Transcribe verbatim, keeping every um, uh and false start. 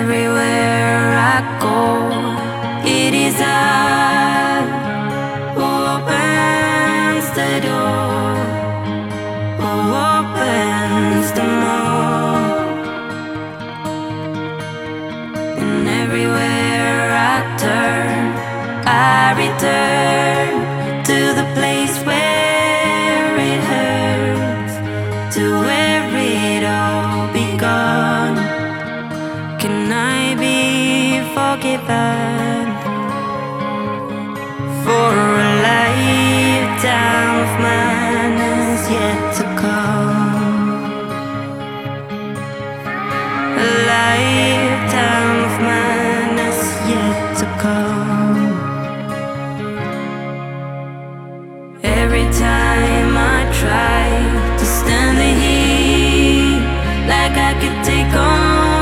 everywhere I go, it is I who opens the door, who opens the more. And everywhere I turn, I return to the place where it hurts, to where it all begun. Can I be forgiven for a lifetime